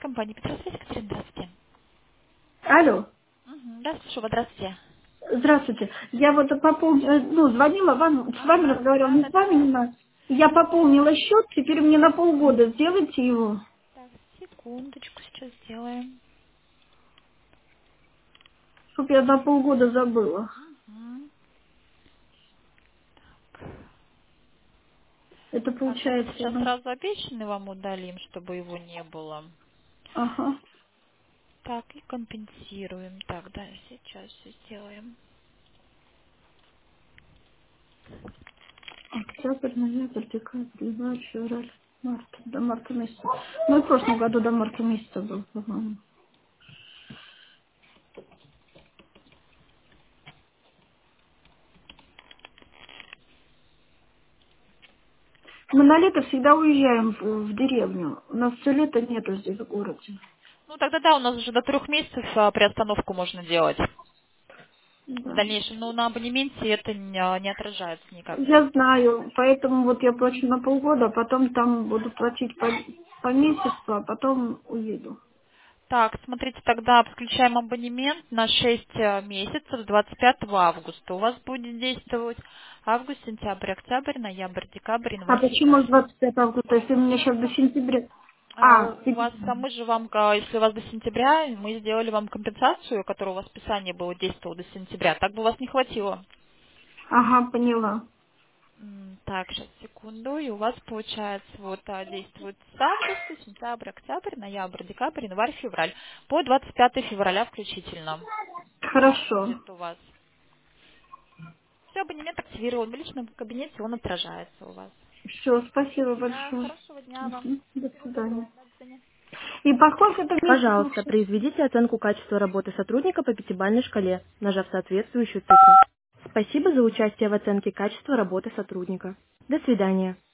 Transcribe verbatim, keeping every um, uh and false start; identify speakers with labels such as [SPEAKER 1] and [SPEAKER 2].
[SPEAKER 1] компания Петросвязь, Екатерина, здравствуйте.
[SPEAKER 2] Алло,
[SPEAKER 1] Мгм, да, слушаю вас, здравствуйте.
[SPEAKER 2] здравствуйте. Я вот пополнила, ну, звонила вам, с вами
[SPEAKER 1] Ага,
[SPEAKER 2] разговаривала,
[SPEAKER 1] да,
[SPEAKER 2] не
[SPEAKER 1] да,
[SPEAKER 2] с вами,
[SPEAKER 1] да.
[SPEAKER 2] не знаю. Я пополнила счет, теперь мне на полгода сделайте его,
[SPEAKER 1] Так, секундочку, сейчас сделаем.
[SPEAKER 2] чтоб я на полгода забыла.
[SPEAKER 1] Мгм.
[SPEAKER 2] Это
[SPEAKER 1] Так, это мы
[SPEAKER 2] получается,
[SPEAKER 1] сейчас
[SPEAKER 2] ну,
[SPEAKER 1] сразу обещанный вам удалим, чтобы его не было.
[SPEAKER 2] ага,
[SPEAKER 1] Так, и компенсируем. Так, да, сейчас все сделаем.
[SPEAKER 2] октябрь, ноябрь, декабрь, январь, февраль, март, до марта месяца. Ну, и в прошлом году до марта месяца был, по-моему. Мы на лето всегда уезжаем в, в деревню. У нас все лето нету здесь в городе.
[SPEAKER 1] Ну, тогда да, у нас уже до трех месяцев а, приостановку можно делать. В
[SPEAKER 2] Да.
[SPEAKER 1] дальнейшем, но на абонементе это не, а, не отражается никак.
[SPEAKER 2] Я знаю, поэтому вот я плачу на полгода, а потом там буду платить по, по месяцу, а потом уеду.
[SPEAKER 1] Так, смотрите, тогда включаем абонемент на шесть э, месяцев с двадцать пятого августа. У вас будет действовать август, сентябрь, октябрь, ноябрь, декабрь,
[SPEAKER 2] А
[SPEAKER 1] январь,
[SPEAKER 2] почему с
[SPEAKER 1] февраль.
[SPEAKER 2] двадцать пятого августа, если у меня сейчас до сентября?
[SPEAKER 1] А
[SPEAKER 2] А,
[SPEAKER 1] у у вас,
[SPEAKER 2] сентября.
[SPEAKER 1] а мы же вам, а, если у вас до сентября, мы сделали вам компенсацию, которая у вас списание было действовало до сентября. Так бы у вас не хватило.
[SPEAKER 2] Ага, поняла.
[SPEAKER 1] М, Так, сейчас, секунду. И у вас, получается, вот а, действует с августа, сентябрь, октябрь, ноябрь, декабрь, январь, февраль. По двадцать пятое февраля включительно
[SPEAKER 2] Хорошо.
[SPEAKER 1] будет у вас. Все, абонемент активирован в личном кабинете, он отражается у вас.
[SPEAKER 2] Все, спасибо
[SPEAKER 1] Да,
[SPEAKER 2] большое.
[SPEAKER 1] хорошего дня вам.
[SPEAKER 2] Мгм, до
[SPEAKER 1] Всего
[SPEAKER 2] свидания.
[SPEAKER 1] доброго. До свидания.
[SPEAKER 2] И по сколько это в месяц
[SPEAKER 3] Пожалуйста,
[SPEAKER 2] вообще?
[SPEAKER 3] произведите оценку качества работы сотрудника по пятибалльной шкале, нажав соответствующую цифру. Спасибо за участие в оценке качества работы сотрудника. До свидания.